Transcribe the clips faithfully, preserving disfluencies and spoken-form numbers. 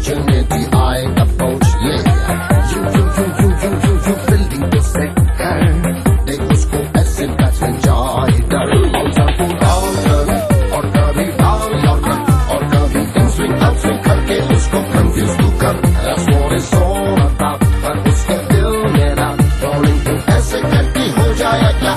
नचने दी AI approach ये you you you you you you you feeling तो set कर देख उसको ऐसे बैच में जाए डर और सबको डाउन कर और कभी डाउन यार और कभी इन स्विंग आउट स्विंग करके उसको कंफ्यूज तू कर that's what it's all about पर उसके दिल मेरा rolling तो ऐसे करके हो जाए क्या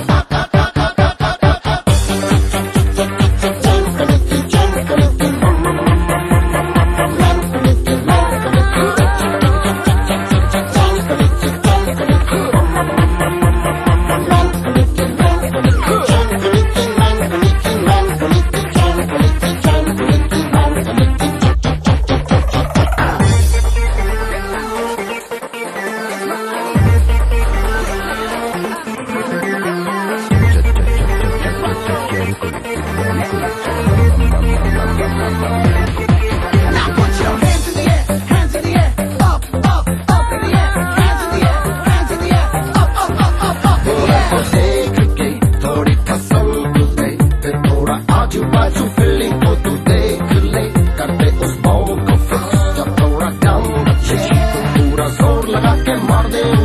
आजू-बाजू फीलिंग को तू देख ले करते उस बॉल को फिक्स जब थोड़ा डाउन अच्छे तो पूरा जोर लगा के मार दे